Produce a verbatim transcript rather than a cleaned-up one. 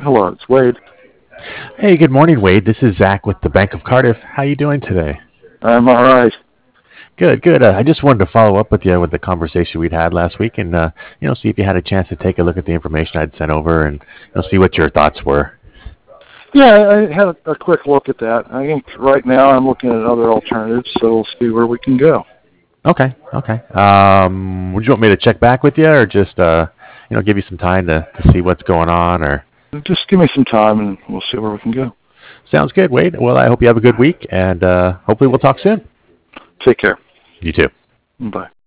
Hello, it's Wade. Hey, good morning, Wade. This is Zach with the Bank of Cardiff. How you doing today? I'm all right. Good, good. Uh, I just wanted to follow up with you with the conversation we'd had last week, and uh, you know, see if you had a chance to take a look at the information I'd sent over, and you know, see what your thoughts were. Yeah, I had a, a quick look at that. I think right now I'm looking at other alternatives, so we'll see where we can go. Okay, okay. Um, would you want me to check back with you, or just uh, you know, give you some time to, to see what's going on? Or Just give me some time, and we'll see where we can go. sounds good, Wade. Well, I hope you have a good week, and uh, hopefully we'll talk soon. Take care. You too. Bye.